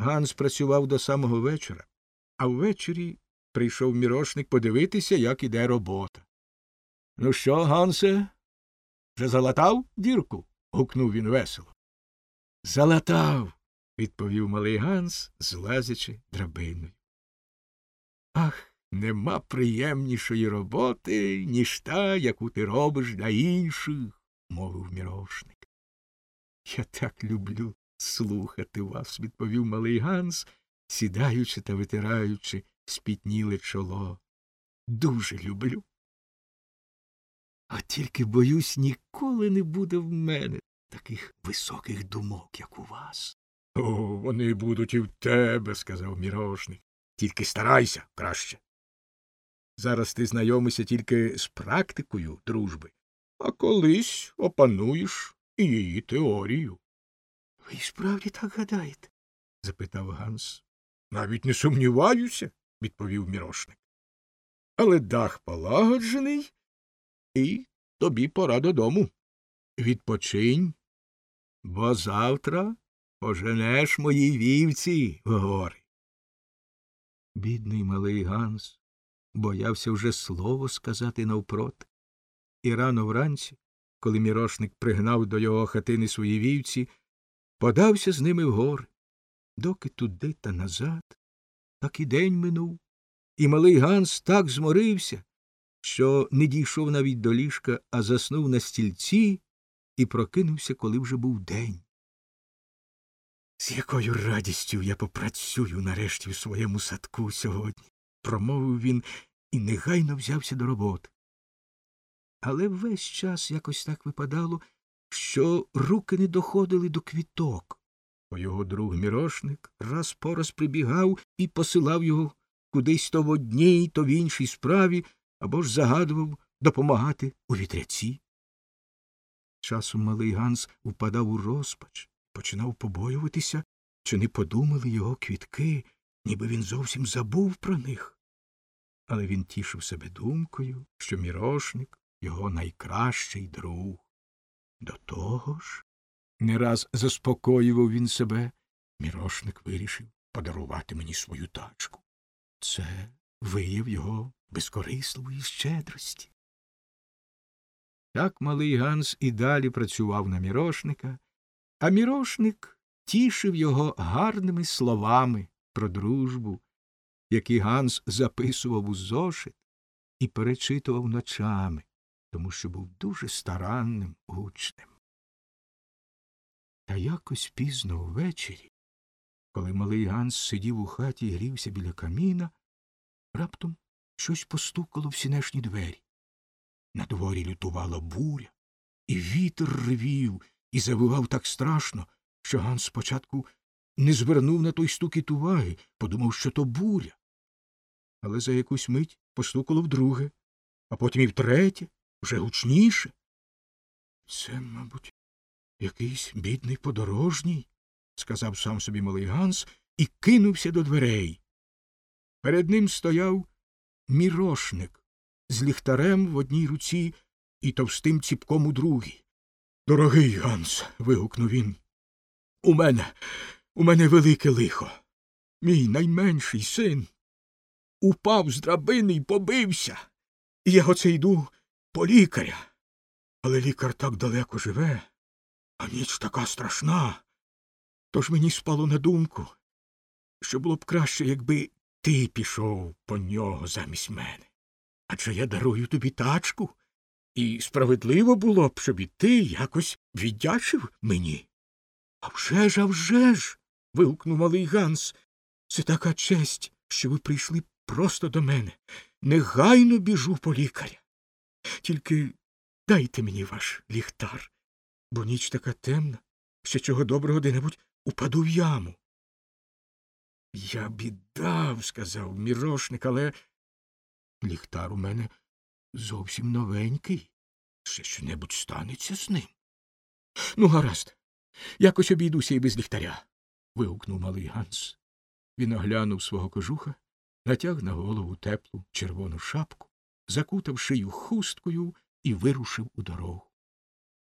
Ганс працював до самого вечора, а ввечері прийшов мірошник подивитися, як іде робота. — Ну що, Гансе, вже залатав дірку? — гукнув він весело. — Залатав, — відповів малий Ганс, злазячи драбиною. — Ах, нема приємнішої роботи, ніж та, яку ти робиш для інших, — мовив мірошник. — Я так люблю слухати вас, — відповів малий Ганс, сідаючи та витираючи спітніле чоло. — Дуже люблю. А тільки, боюсь, ніколи не буде в мене таких високих думок, як у вас. — О, вони будуть і в тебе, — сказав мірошник. — Тільки старайся краще. Зараз ти знайомишся тільки з практикою дружби, а колись опануєш і її теорію. — Ви справді так гадаєте? — запитав Ганс. — Навіть не сумніваюся, — відповів мірошник. — Але дах полагоджений, і тобі пора додому. Відпочинь, бо завтра поженеш моїй вівці в гори. Бідний малий Ганс боявся вже слово сказати навпроти. І рано вранці, коли мірошник пригнав до його хатини свої вівці, подався з ними в гори. Доки туди та назад, так і день минув, і малий Ганс так зморився, що не дійшов навіть до ліжка, а заснув на стільці і прокинувся, коли вже був день. З якою радістю я попрацюю нарешті в своєму садку сьогодні, — промовив він і негайно взявся до роботи. Але весь час якось так випадало, що руки не доходили до квіток, бо його друг мірошник раз по раз прибігав і посилав його кудись то в одній, то в іншій справі, або ж загадував допомагати у вітряці. Часом малий Ганс упадав у розпач, починав побоюватися, чи не подумали його квітки, ніби він зовсім забув про них. Але він тішив себе думкою, що мірошник — його найкращий друг. До того ж, не раз заспокоював він себе, мірошник вирішив подарувати мені свою тачку. Це вияв його безкорисливої щедрості. Так малий Ганс і далі працював на мірошника, а мірошник тішив його гарними словами про дружбу, які Ганс записував у зошит і перечитував ночами, тому що був дуже старанним учнем. Та якось пізно ввечері, коли малий Ганс сидів у хаті і грівся біля каміна, раптом щось постукало в сінешні двері. На дворі лютувала буря, і вітер ревів і завивав так страшно, що Ганс спочатку не звернув на той стукіт уваги, подумав, що то буря. Але за якусь мить постукало вдруге, а потім і втретє, вже гучніше. Це, мабуть, якийсь бідний подорожній, — сказав сам собі малий Ганс і кинувся до дверей. Перед ним стояв мірошник з ліхтарем в одній руці і товстим ціпком у другій. — Дорогий Ганс, — вигукнув він, — у мене велике лихо. Мій найменший син упав з драбини й побився, і я оце йду по лікаря. Але лікар так далеко живе, а ніч така страшна. Тож мені спало на думку, що було б краще, якби ти пішов по нього замість мене. Адже я дарую тобі тачку, і справедливо було б, щоб і ти якось віддячив мені. — А вже ж! — вигукнув малий Ганс. — Це така честь, що ви прийшли просто до мене. Негайно біжу по лікаря. Тільки дайте мені ваш ліхтар, бо ніч така темна, що чого доброго де-небудь упаду в яму. — Я віддав, — сказав мірошник, — але ліхтар у мене зовсім новенький. Ще що-небудь станеться з ним. — Ну, гаразд, якось обійдуся і без ліхтаря, — вигукнув малий Ганс. Він оглянув свого кожуха, натяг на голову теплу червону шапку, закутав шию хусткою і вирушив у дорогу.